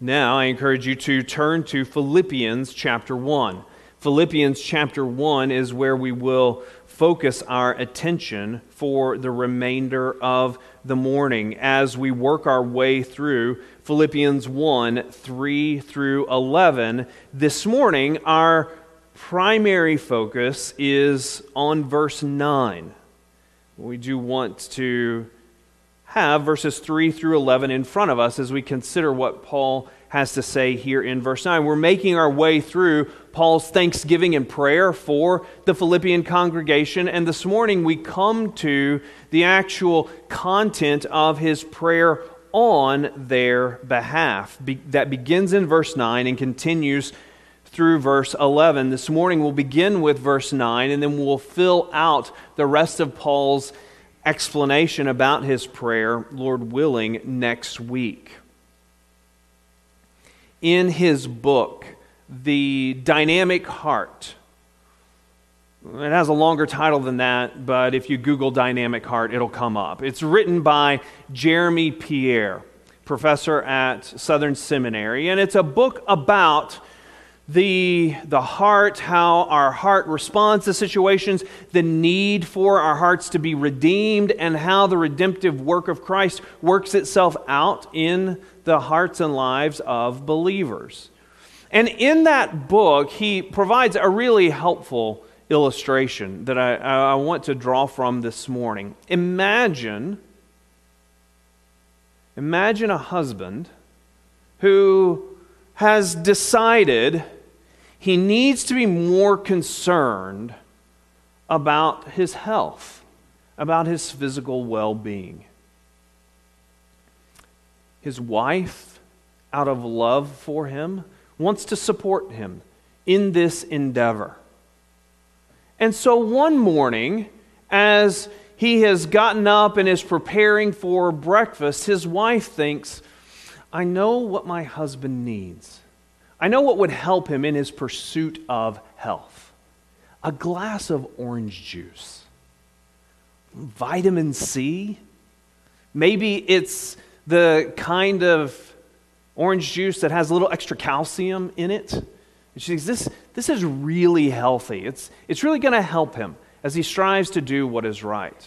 Now, I encourage you to turn to Philippians chapter 1. Philippians chapter 1 is where we will focus our attention for the remainder of the morning as we work our way through Philippians 1, 3 through 11. This morning, our primary focus is on verse 9. We do want to have verses 3 through 11 in front of us as we consider what Paul has to say here in verse 9. We're making our way through Paul's thanksgiving and prayer for the Philippian congregation, and this morning we come to the actual content of his prayer on their behalf. That begins in verse 9 and continues through verse 11. This morning we'll begin with verse 9, and then we'll fill out the rest of Paul's explanation about his prayer, Lord willing, next week. In his book, The Dynamic Heart, it has a longer title than that, but if you Google Dynamic Heart, it'll come up. It's written by Jeremy Pierre, professor at Southern Seminary, and it's a book about the heart, how our heart responds to situations, the need for our hearts to be redeemed, and how the redemptive work of Christ works itself out in the hearts and lives of believers. And in that book, he provides a really helpful illustration that I want to draw from this morning. Imagine a husband who has decided he needs to be more concerned about his health, about his physical well-being. His wife, out of love for him, wants to support him in this endeavor. And so one morning, as he has gotten up and is preparing for breakfast, his wife thinks, I know what my husband needs. I know what would help him in his pursuit of health. A glass of orange juice. Vitamin C. Maybe it's the kind of orange juice that has a little extra calcium in it. And she thinks, this is really healthy. It's really going to help him as he strives to do what is right.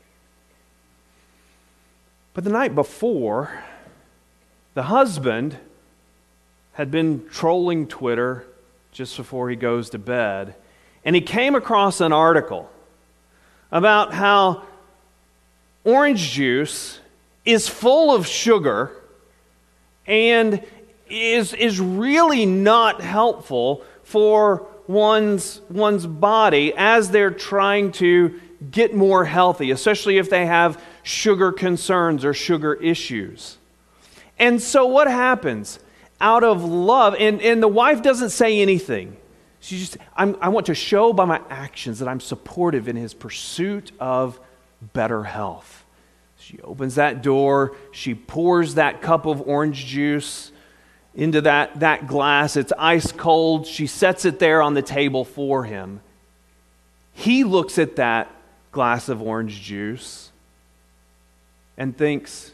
But the night before, the husband had been trolling Twitter just before he goes to bed, and he came across an article about how orange juice is full of sugar and is really not helpful for one's body as they're trying to get more healthy, especially if they have sugar concerns or sugar issues. And so what happens? Out of love, and the wife doesn't say anything. She just, I want to show by my actions that I'm supportive in his pursuit of better health. She opens that door, she pours that cup of orange juice into that glass. It's ice cold. She sets it there on the table for him. He looks at that glass of orange juice and thinks,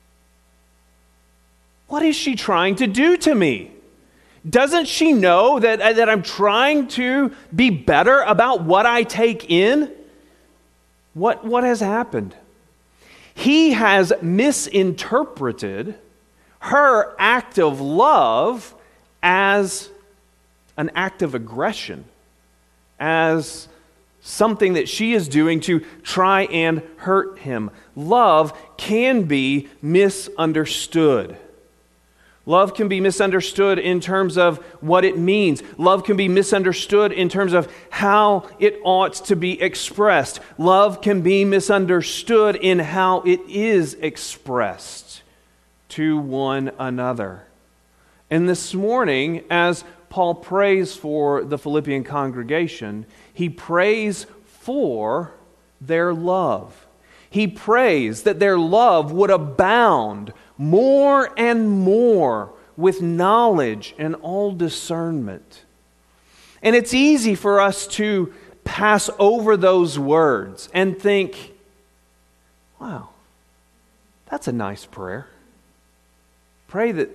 what is she trying to do to me? Doesn't she know that I'm trying to be better about what I take in? What has happened? He has misinterpreted her act of love as an act of aggression, as something that she is doing to try and hurt him. Love can be misunderstood. Love can be misunderstood in terms of what it means. Love can be misunderstood in terms of how it ought to be expressed. Love can be misunderstood in how it is expressed to one another. And this morning, as Paul prays for the Philippian congregation, he prays for their love. He prays that their love would abound more and more with knowledge and all discernment. And it's easy for us to pass over those words and think, wow, that's a nice prayer. Pray that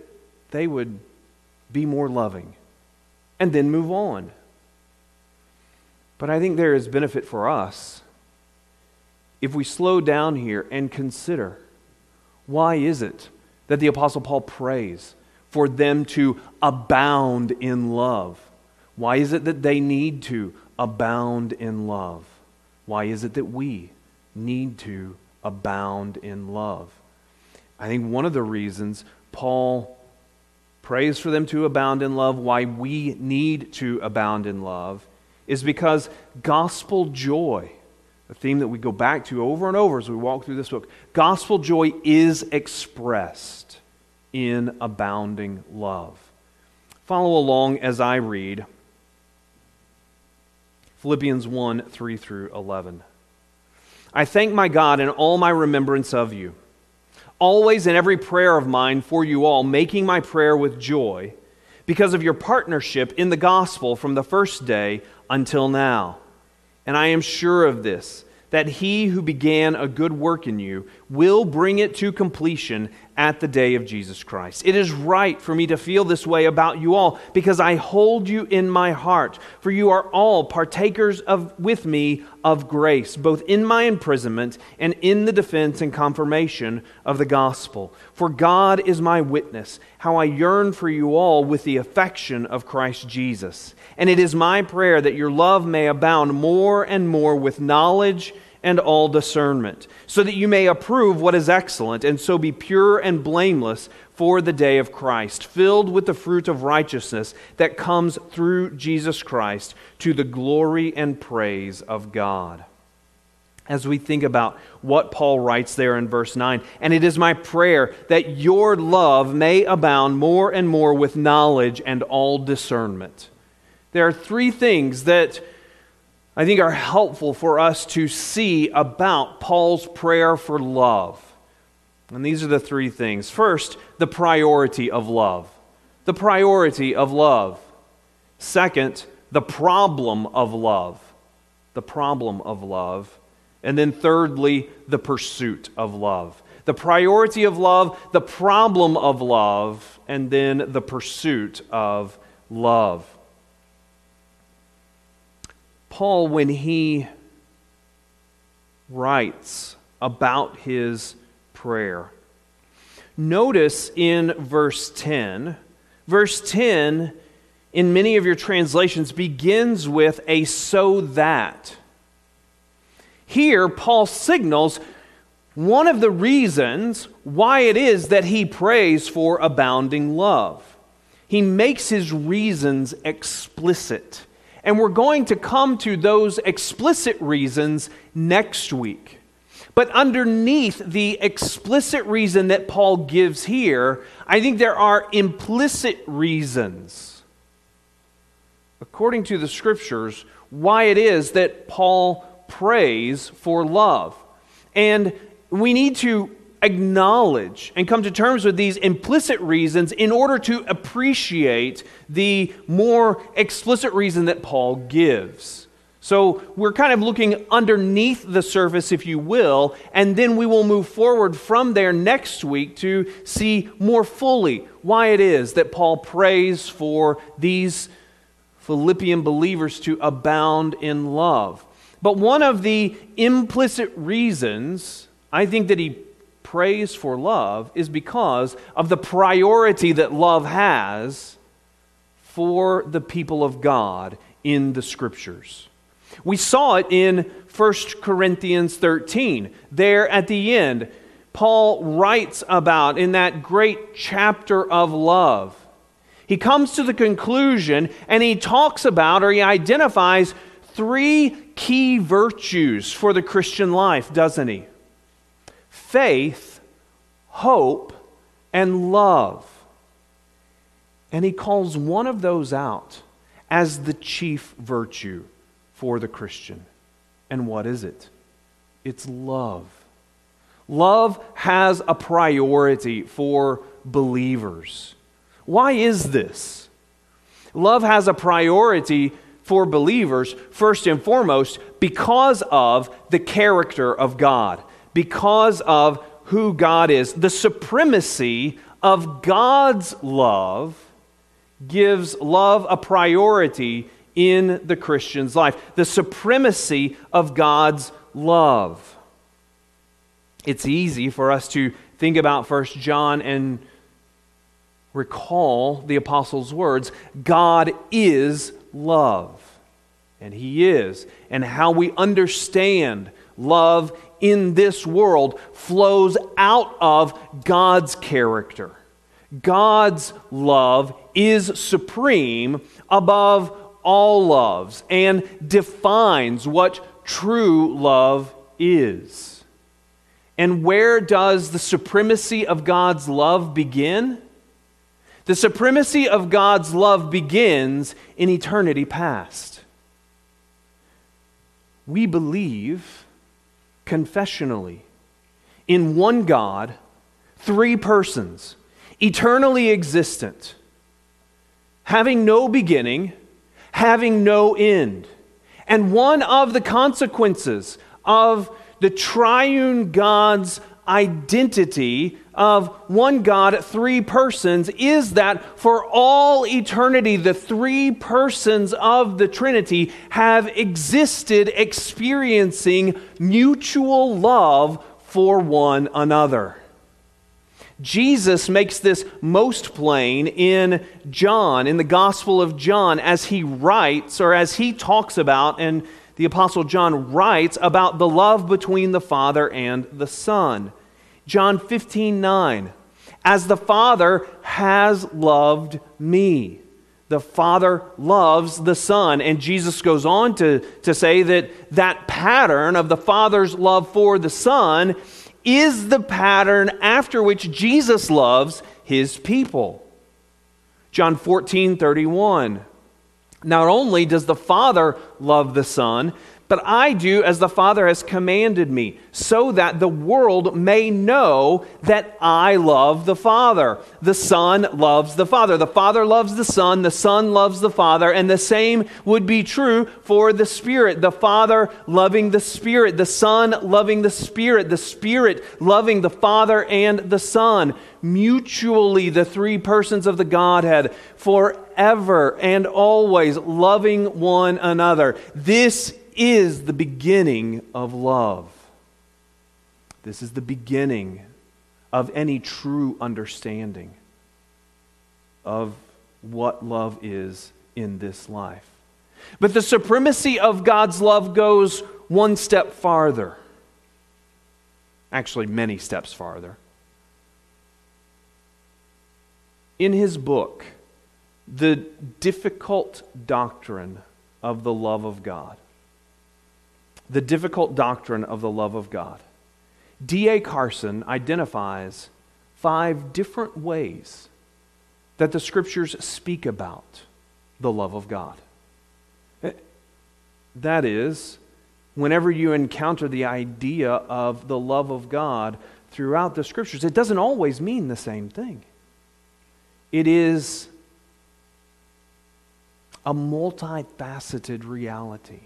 they would be more loving and then move on. But I think there is benefit for us if we slow down here and consider, why is it that the Apostle Paul prays for them to abound in love? Why is it that they need to abound in love? Why is it that we need to abound in love? I think one of the reasons Paul prays for them to abound in love, why we need to abound in love, is because gospel joy, a theme that we go back to over and over as we walk through this book, gospel joy is expressed in abounding love. Follow along as I read Philippians 1, 3 through 11. I thank my God in all my remembrance of you, always in every prayer of mine for you all, making my prayer with joy, because of your partnership in the gospel from the first day until now. And I am sure of this, that he who began a good work in you will bring it to completion at the day of Jesus Christ. It is right for me to feel this way about you all, because I hold you in my heart, for you are all partakers with me of grace, both in my imprisonment and in the defense and confirmation of the gospel. For God is my witness, how I yearn for you all with the affection of Christ Jesus. And it is my prayer that your love may abound more and more with knowledge and all discernment, so that you may approve what is excellent, and so be pure and blameless for the day of Christ, filled with the fruit of righteousness that comes through Jesus Christ, to the glory and praise of God. As we think about what Paul writes there in verse 9, and it is my prayer that your love may abound more and more with knowledge and all discernment. There are three things that I think are helpful for us to see about Paul's prayer for love. And these are the three things. First, the priority of love. The priority of love. Second, the problem of love. The problem of love. And then thirdly, the pursuit of love. The priority of love, the problem of love, and then the pursuit of love. Paul, when he writes about his prayer, notice in verse 10 in many of your translations begins with a so that. Here, Paul signals one of the reasons why it is that he prays for abounding love. He makes his reasons explicit. And we're going to come to those explicit reasons next week. But underneath the explicit reason that Paul gives here, I think there are implicit reasons, according to the Scriptures, why it is that Paul prays for love. And we need to acknowledge and come to terms with these implicit reasons in order to appreciate the more explicit reason that Paul gives. So we're kind of looking underneath the surface, if you will, and then we will move forward from there next week to see more fully why it is that Paul prays for these Philippian believers to abound in love. But one of the implicit reasons I think that he prays for love is because of the priority that love has for the people of God in the Scriptures. We saw it in 1 Corinthians 13. There at the end, Paul writes about in that great chapter of love. He comes to the conclusion and he talks about, or he identifies, three key virtues for the Christian life, doesn't he? Faith, hope, and love. And he calls one of those out as the chief virtue for the Christian. And what is it? It's love. Love has a priority for believers. Why is this? Love has a priority for believers, first and foremost, because of the character of God. Because of who God is, the supremacy of God's love gives love a priority in the Christian's life. The supremacy of God's love. It's easy for us to think about 1 John and recall the apostle's words, God is love. And He is. And how we understand love in this world flows out of God's character. God's love is supreme above all loves and defines what true love is. And where does the supremacy of God's love begin? The supremacy of God's love begins in eternity past. We believe confessionally in one God, three persons, eternally existent, having no beginning, having no end. And one of the consequences of the triune God's identity of one God, three persons, is that for all eternity, the three persons of the Trinity have existed experiencing mutual love for one another. Jesus makes this most plain in John, in the Gospel of John, as he writes, or as he talks about, and the Apostle John writes about the love between the Father and the Son. John 15:9, as the Father has loved me. The Father loves the Son. And Jesus goes on to say that pattern of the Father's love for the Son is the pattern after which Jesus loves His people. John 14:31, not only does the Father love the Son, but I do as the Father has commanded me, so that the world may know that I love the Father. The Son loves the Father. The Father loves the Son loves the Father, and the same would be true for the Spirit. The Father loving the Spirit, the Son loving the Spirit loving the Father and the Son. Mutually, the three persons of the Godhead, forever and always loving one another. This is the beginning of love. This is the beginning of any true understanding of what love is in this life. But the supremacy of God's love goes one step farther. Actually, many steps farther. In his book, The Difficult Doctrine of the Love of God, The Difficult Doctrine of the Love of God, D.A. Carson identifies 5 different ways that the Scriptures speak about the love of God. That is, whenever you encounter the idea of the love of God throughout the Scriptures, it doesn't always mean the same thing. It is a multifaceted reality.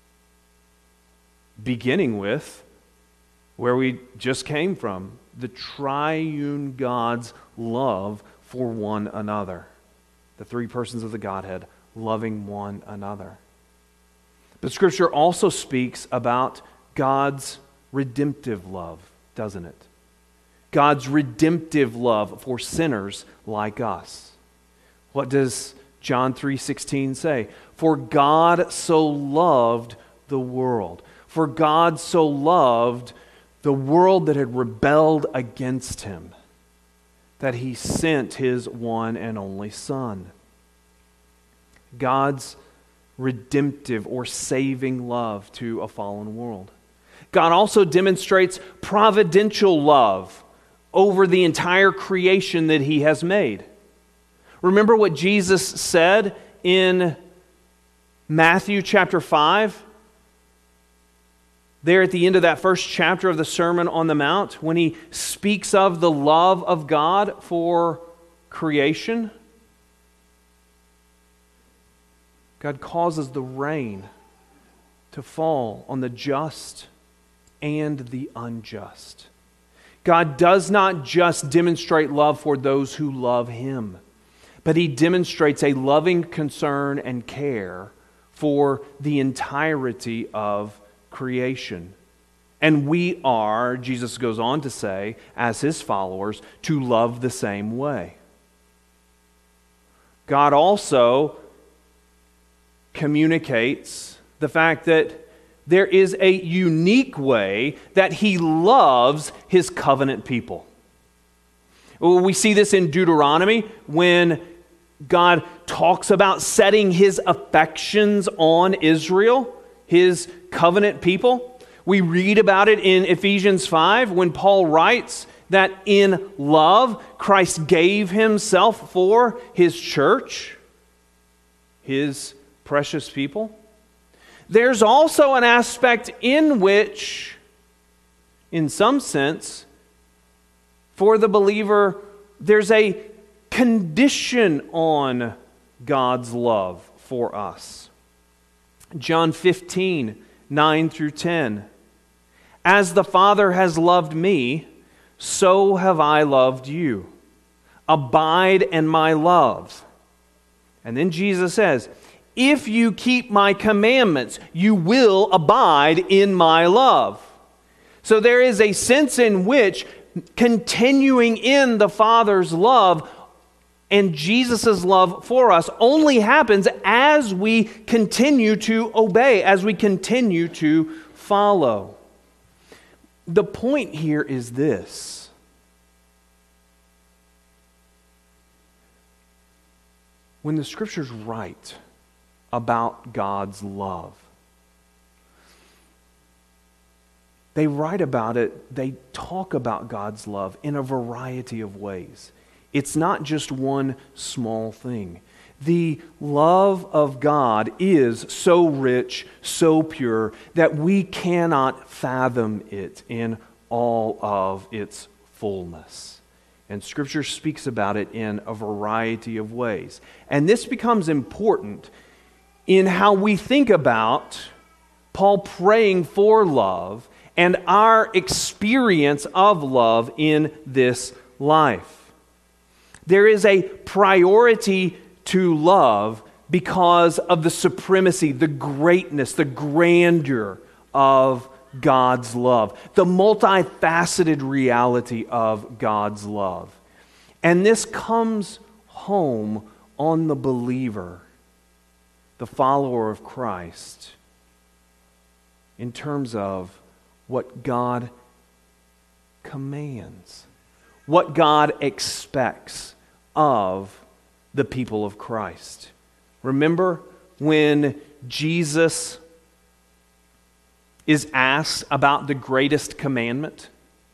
Beginning with where we just came from, the triune God's love for one another. The three persons of the Godhead loving one another. But Scripture also speaks about God's redemptive love, doesn't it? God's redemptive love for sinners like us. What does John 3:16 say? For God so loved the world. For God so loved the world that had rebelled against Him, that He sent His one and only Son. God's redemptive or saving love to a fallen world. God also demonstrates providential love over the entire creation that He has made. Remember what Jesus said in Matthew chapter 5? There at the end of that first chapter of the Sermon on the Mount, when He speaks of the love of God for creation, God causes the rain to fall on the just and the unjust. God does not just demonstrate love for those who love Him, but He demonstrates a loving concern and care for the entirety of creation. And we are, Jesus goes on to say, as His followers, to love the same way. God also communicates the fact that there is a unique way that He loves His covenant people. We see this in Deuteronomy when God talks about setting His affections on Israel, His covenant people. We read about it in Ephesians 5 when Paul writes that in love Christ gave Himself for His church, His precious people. There's also an aspect in which, in some sense, for the believer, there's a condition on God's love for us. John 15, 9 through 10. As the Father has loved me, so have I loved you. Abide in my love. And then Jesus says, if you keep my commandments, you will abide in my love. So there is a sense in which continuing in the Father's love and Jesus' love for us only happens as we continue to obey, as we continue to follow. The point here is this. When the Scriptures write about God's love, they write about it, they talk about God's love in a variety of ways. It's not just one small thing. The love of God is so rich, so pure, that we cannot fathom it in all of its fullness. And Scripture speaks about it in a variety of ways. And this becomes important in how we think about Paul praying for love and our experience of love in this life. There is a priority to love because of the supremacy, the greatness, the grandeur of God's love, the multifaceted reality of God's love. And this comes home on the believer, the follower of Christ, in terms of what God commands, what God expects of the people of Christ. Remember when Jesus is asked about the greatest commandment?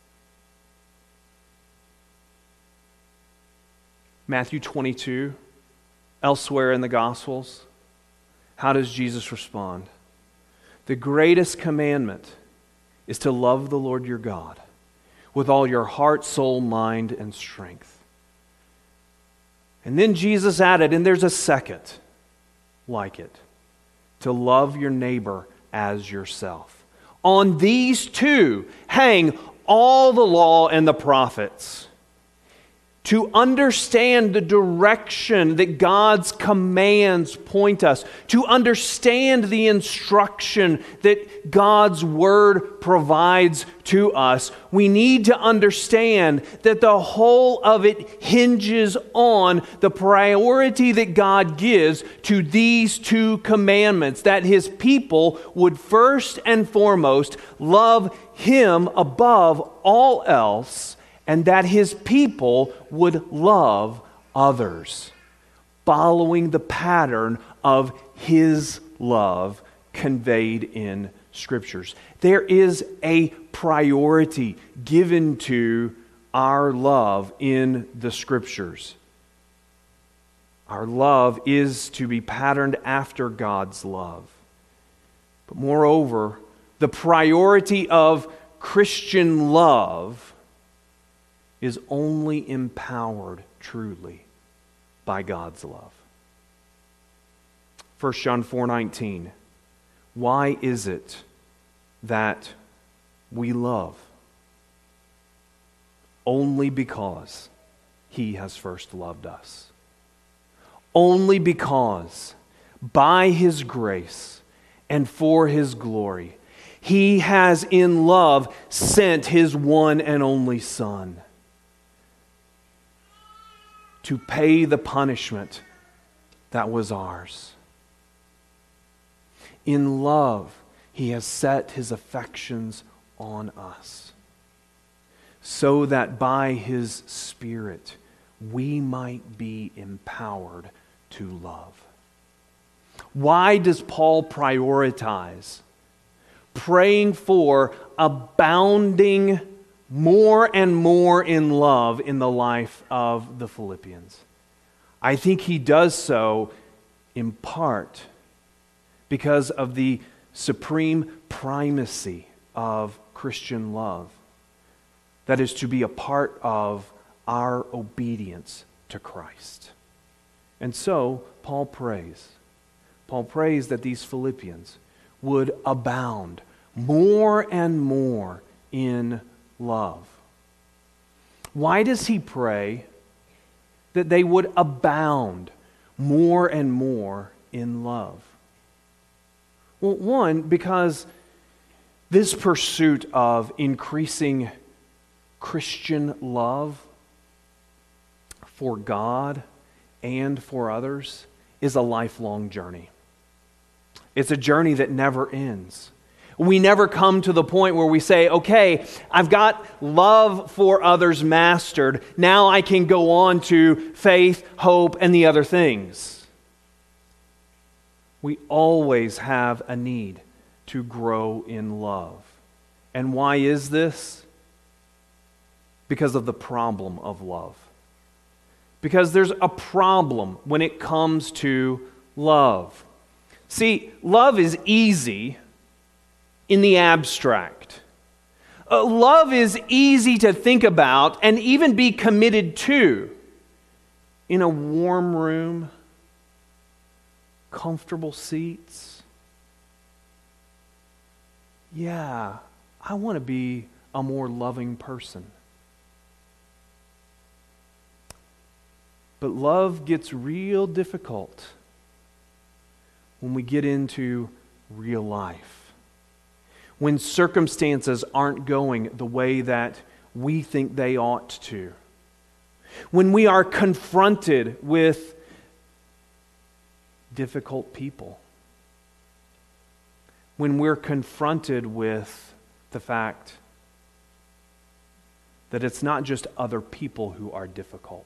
Matthew 22, elsewhere in the Gospels. How does Jesus respond? The greatest commandment is to love the Lord your God with all your heart, soul, mind, and strength. And then Jesus added, and there's a second like it, to love your neighbor as yourself. On these two hang all the law and the prophets. To understand the direction that God's commands point us, to understand the instruction that God's Word provides to us, we need to understand that the whole of it hinges on the priority that God gives to these two commandments, that His people would first and foremost love Him above all else, and that His people would love others, following the pattern of His love conveyed in Scriptures. There is a priority given to our love in the Scriptures. Our love is to be patterned after God's love. But moreover, the priority of Christian love is only empowered truly by God's love. 1 John 4:19. Why is it that we love? only because He has first loved us. Only because by His grace and for His glory, He has in love sent His one and only Son to pay the punishment that was ours. In love, He has set His affections on us, so that by His Spirit we might be empowered to love. Why does Paul prioritize praying for abounding more and more in love in the life of the Philippians? I think he does so in part because of the supreme primacy of Christian love that is to be a part of our obedience to Christ. And so, Paul prays that these Philippians would abound more and more in love. Why does he pray that they would abound more and more in love? Well, one, because this pursuit of increasing Christian love for God and for others is a lifelong journey. It's a journey that never ends. We never come to the point where we say, okay, I've got love for others mastered. Now I can go on to faith, hope, and the other things. We always have a need to grow in love. And why is this? Because of the problem of love. Because there's a problem when it comes to love. See, love is easy in the abstract. Love is easy to think about and even be committed to in a warm room, comfortable seats. Yeah, I want to be a more loving person. But love gets real difficult when we get into real life. When circumstances aren't going the way that we think they ought to. When we are confronted with difficult people. When we're confronted with the fact that it's not just other people who are difficult,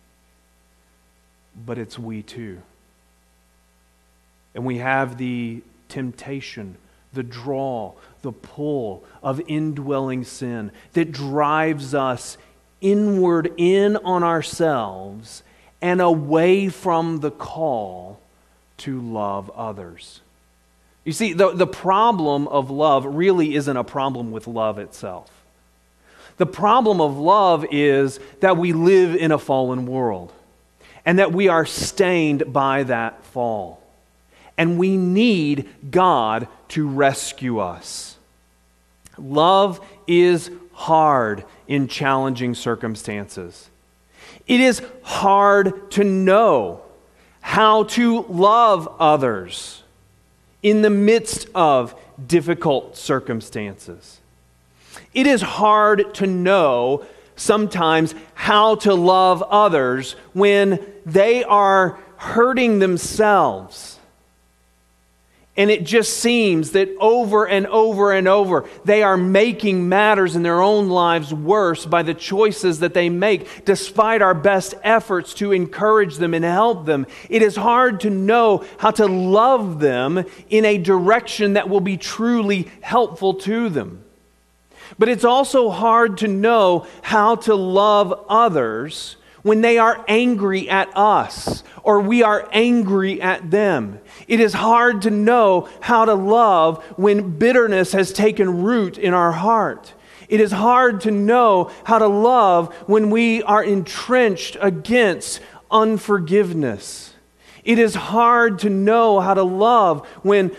but it's we too. And we have the temptation, the draw, the pull of indwelling sin that drives us inward in on ourselves and away from the call to love others. You see, the problem of love really isn't a problem with love itself. The problem of love is that we live in a fallen world and that we are stained by that fall. And we need God to rescue us. Love is hard in challenging circumstances. It is hard to know how to love others in the midst of difficult circumstances. It is hard to know sometimes how to love others when they are hurting themselves. And it just seems that over and over and over, they are making matters in their own lives worse by the choices that they make, despite our best efforts to encourage them and help them. It is hard to know how to love them in a direction that will be truly helpful to them. But it's also hard to know how to love others when they are angry at us or we are angry at them. It is hard to know how to love when bitterness has taken root in our heart. It is hard to know how to love when we are entrenched against unforgiveness. It is hard to know how to love when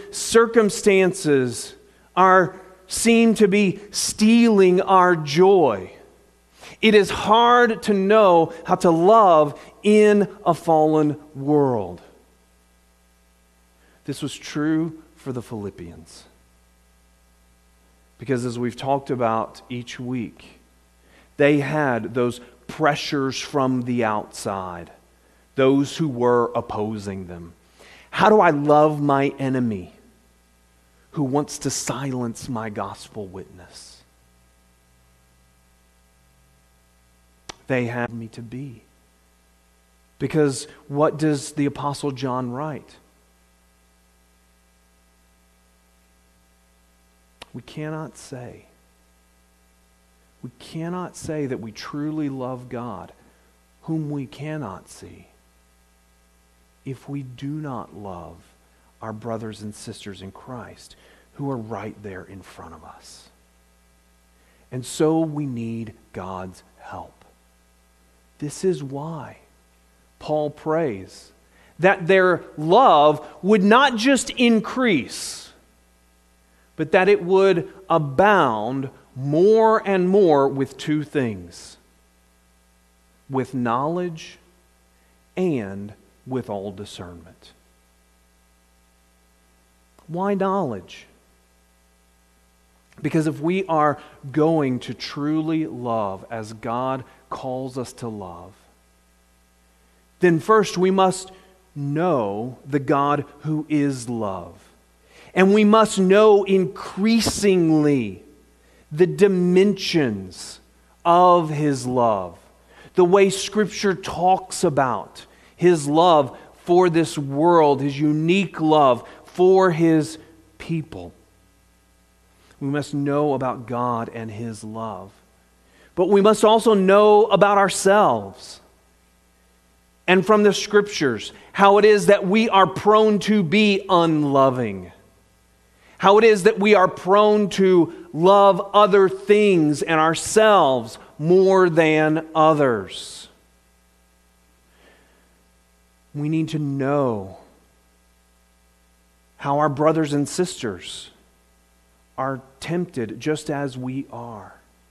circumstances seem to be stealing our joy. It is hard to know how to love in a fallen world. This was true for the Philippians. Because as we've talked about each week, they had those pressures from the outside, those who were opposing them. How do I love my enemy who wants to silence my gospel witness? They had me to be. Because what does the Apostle John write? We cannot say that we truly love God, whom we cannot see, if we do not love our brothers and sisters in Christ who are right there in front of us. And so we need God's help. This is why Paul prays that their love would not just increase, but that it would abound more and more with two things: with knowledge and with all discernment. Why knowledge? Because if we are going to truly love as God calls us to love, then first we must know the God who is love. And we must know increasingly the dimensions of His love, the way Scripture talks about His love for this world, His unique love for His people. We must know about God and His love. But we must also know about ourselves and from the Scriptures how it is that we are prone to be unloving. How it is that we are prone to love other things and ourselves more than others. We need to know how our brothers and sisters are tempted just as we are,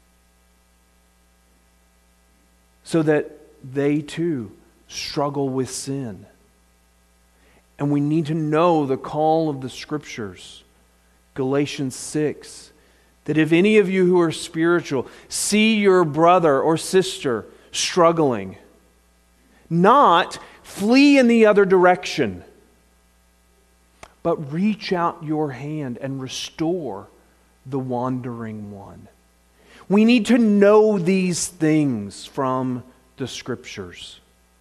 so that they too struggle with sin. And we need to know the call of the Scriptures, Galatians 6, that if any of you who are spiritual see your brother or sister struggling, not flee in the other direction, but reach out your hand and restore the wandering one. We need to know these things from the Scriptures.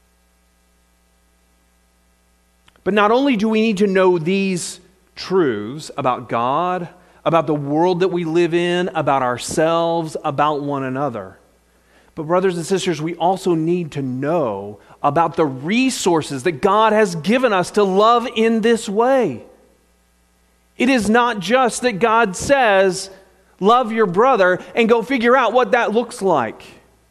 But not only do we need to know these truths about God, about the world that we live in, about ourselves, about one another, but brothers and sisters, we also need to know about the resources that God has given us to love in this way. It is not just that God says, love your brother and go figure out what that looks like.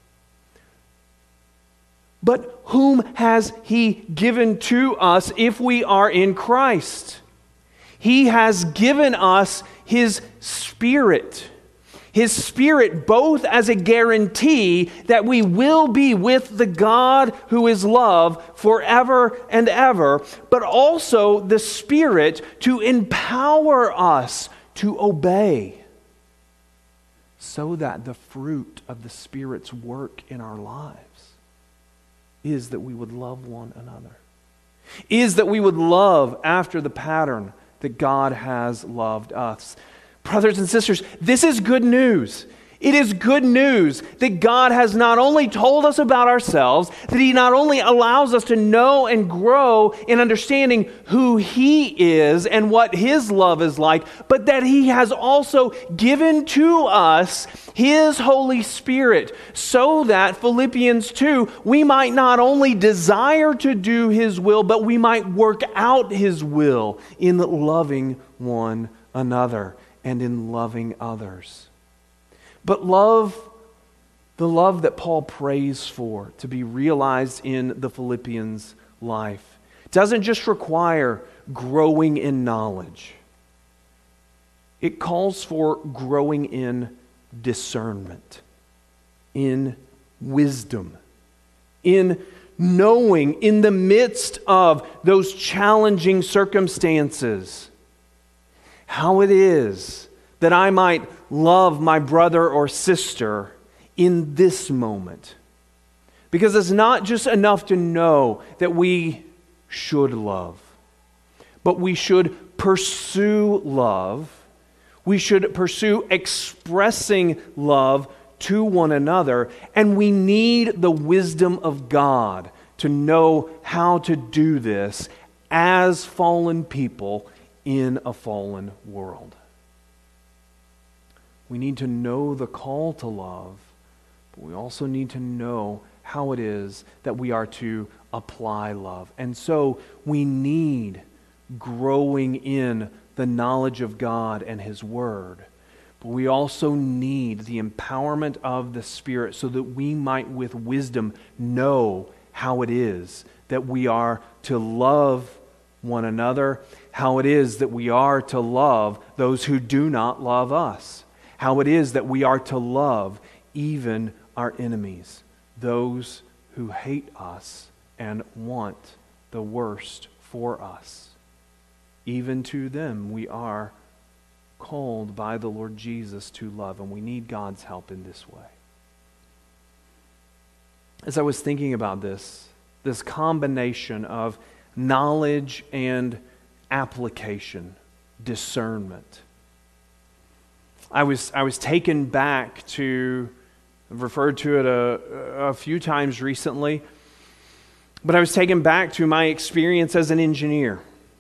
But whom has He given to us if we are in Christ? He has given us His Spirit. His Spirit both as a guarantee that we will be with the God who is love forever and ever, but also the Spirit to empower us to obey, so that the fruit of the Spirit's work in our lives is that we would love one another, is that we would love after the pattern that God has loved us. Brothers and sisters, this is good news. It is good news that God has not only told us about ourselves, that He not only allows us to know and grow in understanding who He is and what His love is like, but that He has also given to us His Holy Spirit, so that, Philippians 2, we might not only desire to do His will, but we might work out His will in loving one another and in loving others. But the love that Paul prays for to be realized in the Philippians' life, doesn't just require growing in knowledge. It calls for growing in discernment, in wisdom, in knowing in the midst of those challenging circumstances how it is that I might love my brother or sister in this moment. Because it's not just enough to know that we should love, but we should pursue love. We should pursue expressing love to one another, and we need the wisdom of God to know how to do this as fallen people in a fallen world. We need to know the call to love, but we also need to know how it is that we are to apply love. And so we need growing in the knowledge of God and His Word. But we also need the empowerment of the Spirit so that we might with wisdom know how it is that we are to love one another, how it is that we are to love those who do not love us, how it is that we are to love even our enemies, those who hate us and want the worst for us. Even to them we are called by the Lord Jesus to love, and we need God's help in this way. As I was thinking about this combination of knowledge and application, discernment, I was taken back to, I've referred to it a few times recently, but I was taken back to my experience as an engineer.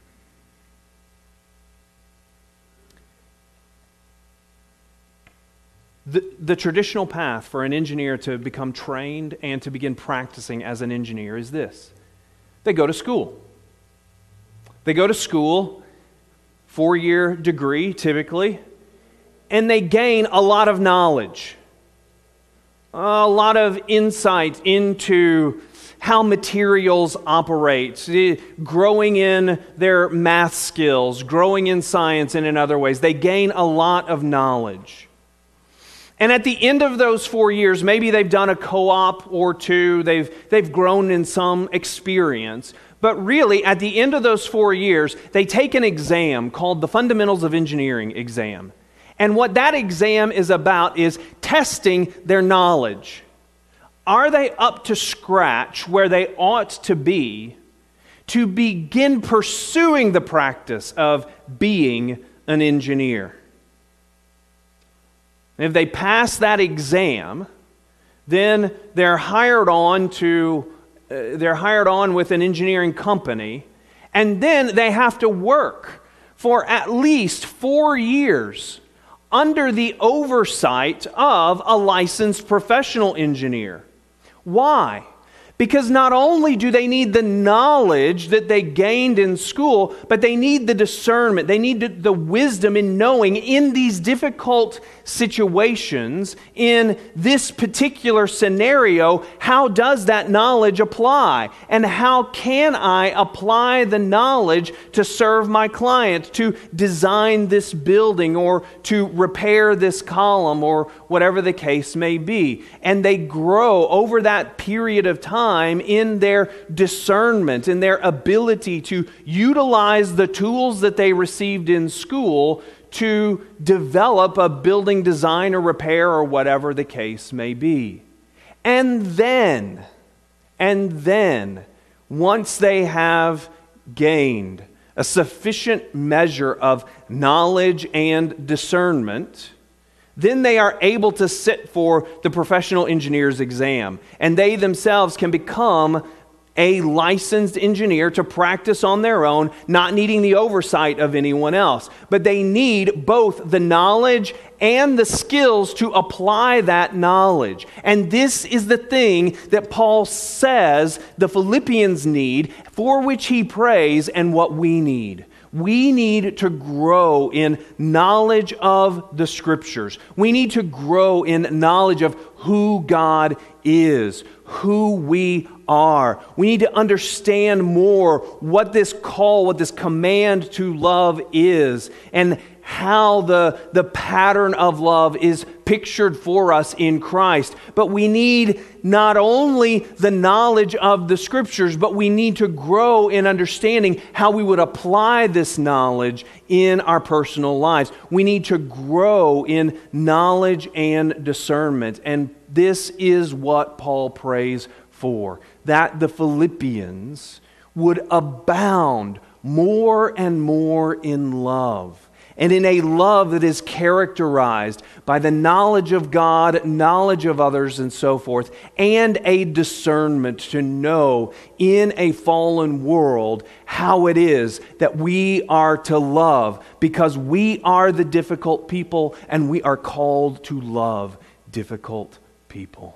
The traditional path for an engineer to become trained and to begin practicing as an engineer is this. They go to school. They go to school, 4-year degree typically, and they gain a lot of knowledge, a lot of insight into how materials operate, growing in their math skills, growing in science and in other ways. They gain a lot of knowledge. And at the end of those 4 years, maybe they've done a co-op or two, they've grown in some experience. But really, at the end of those 4 years, they take an exam called the Fundamentals of Engineering exam. And what that exam is about is testing their knowledge. Are they up to scratch where they ought to be to begin pursuing the practice of being an engineer? And if they pass that exam, then they're hired on with an engineering company, and then they have to work for at least 4 years under the oversight of a licensed professional engineer. Why? Because not only do they need the knowledge that they gained in school, but they need the discernment. They need the wisdom in knowing in these difficult situations, in this particular scenario, how does that knowledge apply? And how can I apply the knowledge to serve my client, to design this building, or to repair this column, or whatever the case may be? And they grow over that period of time in their discernment, in their ability to utilize the tools that they received in school to develop a building design or repair or whatever the case may be. And then, once they have gained a sufficient measure of knowledge and discernment, then they are able to sit for the professional engineer's exam, and they themselves can become a licensed engineer to practice on their own, not needing the oversight of anyone else. But they need both the knowledge and the skills to apply that knowledge. And this is the thing that Paul says the Philippians need, for which he prays, and what we need. We need to grow in knowledge of the Scriptures. We need to grow in knowledge of who God is, who we are. We need to understand more what this call, what this command to love is, and how the pattern of love is pictured for us in Christ. But we need not only the knowledge of the Scriptures, but we need to grow in understanding how we would apply this knowledge in our personal lives. We need to grow in knowledge and discernment. And this is what Paul prays for, that the Philippians would abound more and more in love, and in a love that is characterized by the knowledge of God, knowledge of others, and so forth, and a discernment to know in a fallen world how it is that we are to love, because we are the difficult people and we are called to love difficult people.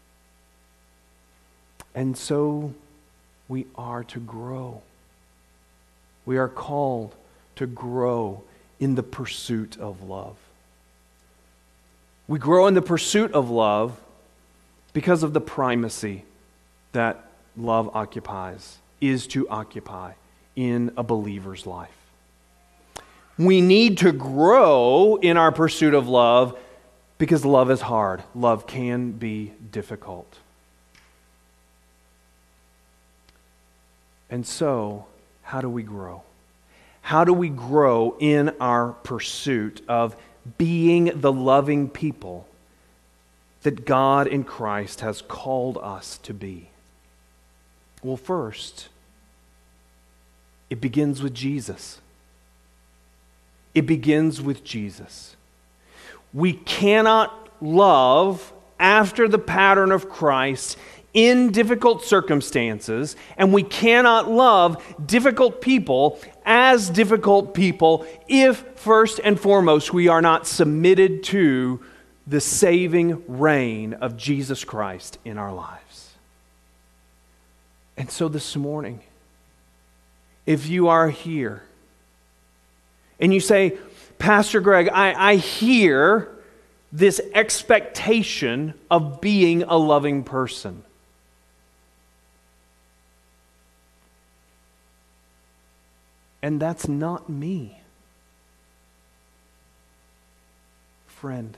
And so we are to grow. We are called to grow in the pursuit of love. We grow in the pursuit of love because of the primacy that love is to occupy in a believer's life. We need to grow in our pursuit of love because love is hard. Love can be difficult. And so, how do we grow? How do we grow in our pursuit of being the loving people that God in Christ has called us to be? Well, first, it begins with Jesus. It begins with Jesus. We cannot love after the pattern of Christ in difficult circumstances, and we cannot love difficult people as difficult people if, first and foremost, we are not submitted to the saving reign of Jesus Christ in our lives. And so this morning, if you are here and you say, Pastor Greg, I hear this expectation of being a loving person. And that's not me. Friend,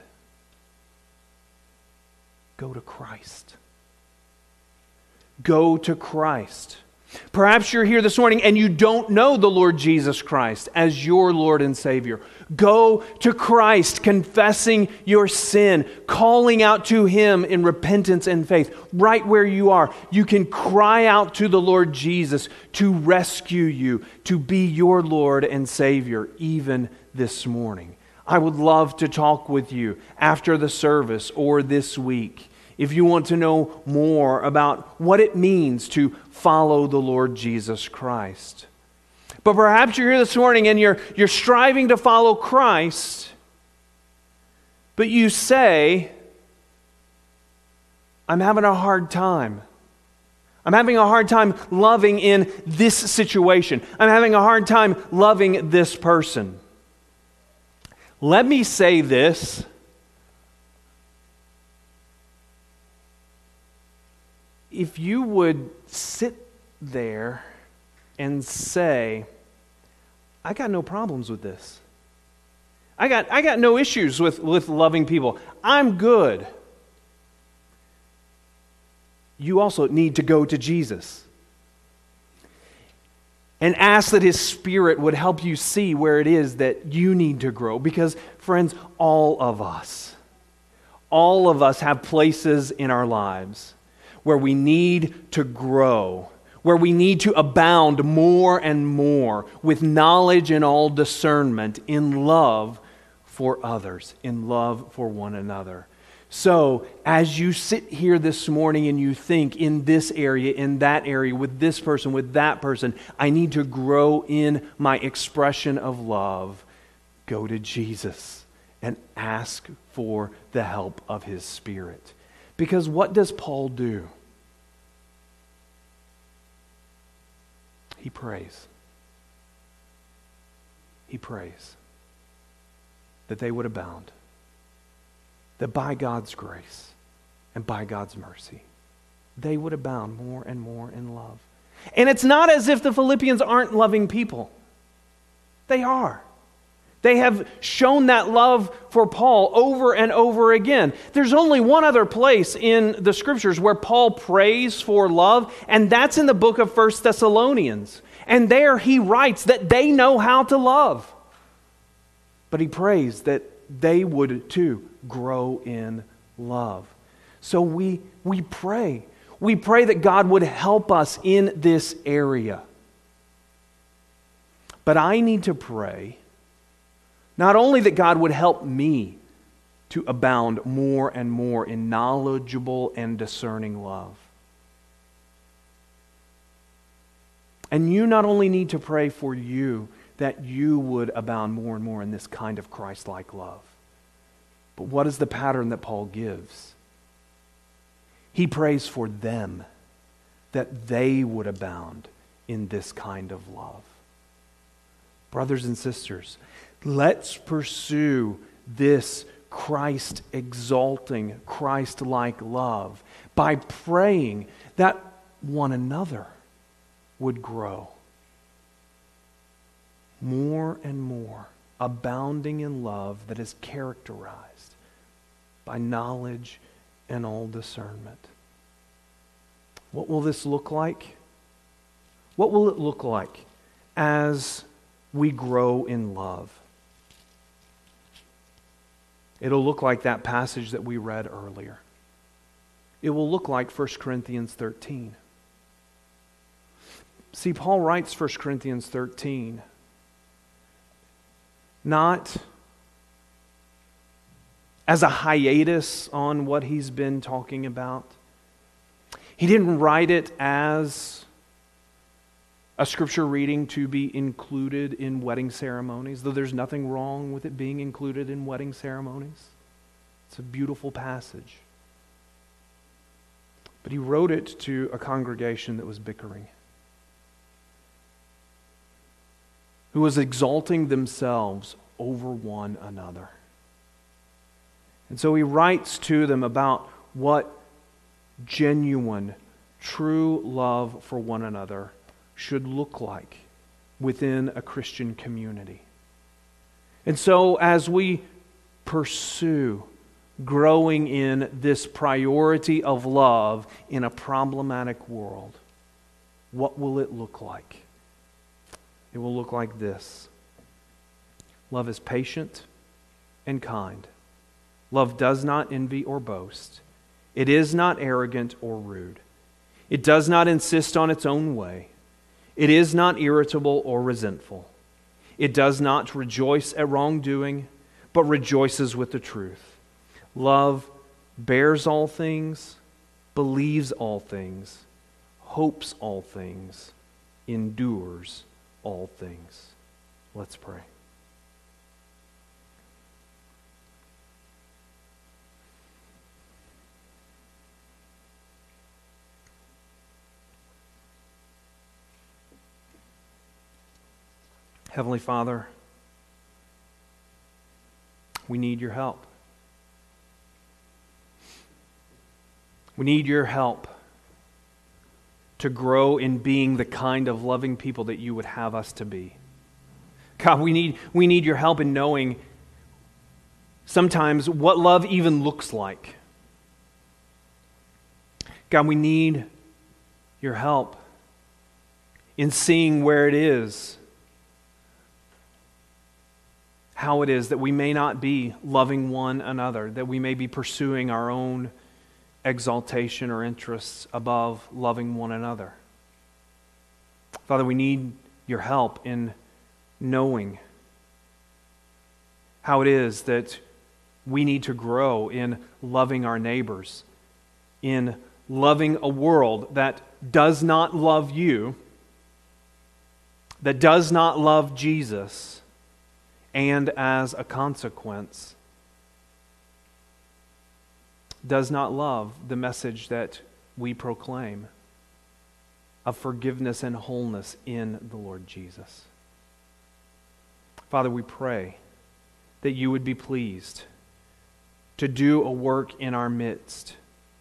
go to Christ. Go to Christ. Perhaps you're here this morning and you don't know the Lord Jesus Christ as your Lord and Savior. Go to Christ, confessing your sin, calling out to Him in repentance and faith. Right where you are, you can cry out to the Lord Jesus to rescue you, to be your Lord and Savior, even this morning. I would love to talk with you after the service or this week if you want to know more about what it means to follow the Lord Jesus Christ. But perhaps you're here this morning and you're striving to follow Christ, but you say, I'm having a hard time. I'm having a hard time loving in this situation. I'm having a hard time loving this person. Let me say this. If you would sit there and say, I got no problems with this. I got no issues with loving people. I'm good. You also need to go to Jesus and ask that His Spirit would help you see where it is that you need to grow. Because, friends, all of us have places in our lives where we need to grow, where we need to abound more and more with knowledge and all discernment in love for others, in love for one another. So, as you sit here this morning and you think in this area, in that area, with this person, with that person, I need to grow in my expression of love, go to Jesus and ask for the help of His Spirit. Because what does Paul do? He prays. He prays that they would abound. That by God's grace and by God's mercy, they would abound more and more in love. And it's not as if the Philippians aren't loving people. They are. They have shown that love for Paul over and over again. There's only one other place in the Scriptures where Paul prays for love, and that's in the book of 1 Thessalonians. And there he writes that they know how to love. But he prays that they would too grow in love. So we pray. We pray that God would help us in this area. But I need to pray not only that God would help me to abound more and more in knowledgeable and discerning love. And you not only need to pray for you that you would abound more and more in this kind of Christ-like love. But what is the pattern that Paul gives? He prays for them that they would abound in this kind of love. Brothers and sisters, let's pursue this Christ-exalting, Christ-like love by praying that one another would grow more and more, abounding in love that is characterized by knowledge and all discernment. What will this look like? What will it look like as we grow in love? It'll look like that passage that we read earlier. It will look like 1 Corinthians 13. See, Paul writes 1 Corinthians 13 not as a hiatus on what he's been talking about. He didn't write it as a scripture reading to be included in wedding ceremonies, though there's nothing wrong with it being included in wedding ceremonies. It's a beautiful passage. But he wrote it to a congregation that was bickering, who was exalting themselves over one another. And so he writes to them about what genuine, true love for one another should look like within a Christian community. And so as we pursue growing in this priority of love in a problematic world, what will it look like? It will look like this. Love is patient and kind. Love does not envy or boast. It is not arrogant or rude. It does not insist on its own way. It is not irritable or resentful. It does not rejoice at wrongdoing, but rejoices with the truth. Love bears all things, believes all things, hopes all things, endures all things. Let's pray. Heavenly Father, we need your help. We need your help to grow in being the kind of loving people that you would have us to be. God, we need your help in knowing sometimes what love even looks like. God, we need your help in seeing where it is, how it is that we may not be loving one another, that we may be pursuing our own exaltation or interests above loving one another. Father, we need your help in knowing how it is that we need to grow in loving our neighbors, in loving a world that does not love you, that does not love Jesus, and as a consequence, does not love the message that we proclaim of forgiveness and wholeness in the Lord Jesus. Father, we pray that you would be pleased to do a work in our midst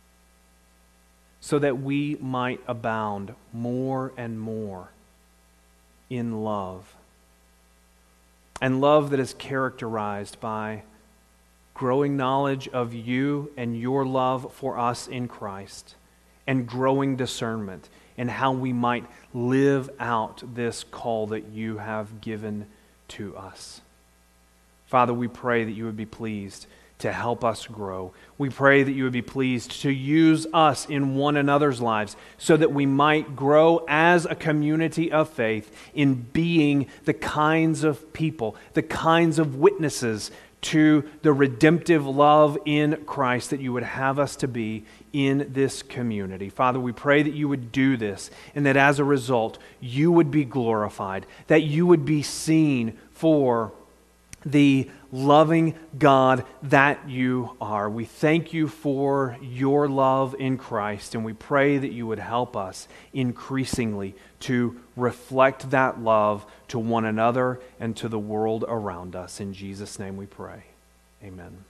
so that we might abound more and more in love. and love that is characterized by growing knowledge of you and your love for us in Christ, and growing discernment in how we might live out this call that you have given to us. Father, we pray that you would be pleased to help us grow. We pray that you would be pleased to use us in one another's lives so that we might grow as a community of faith in being the kinds of people, the kinds of witnesses to the redemptive love in Christ that you would have us to be in this community. Father, we pray that you would do this and that as a result, you would be glorified, that you would be seen for the loving God that you are. We thank you for your love in Christ, and we pray that you would help us increasingly to reflect that love to one another and to the world around us. In Jesus' name we pray. Amen.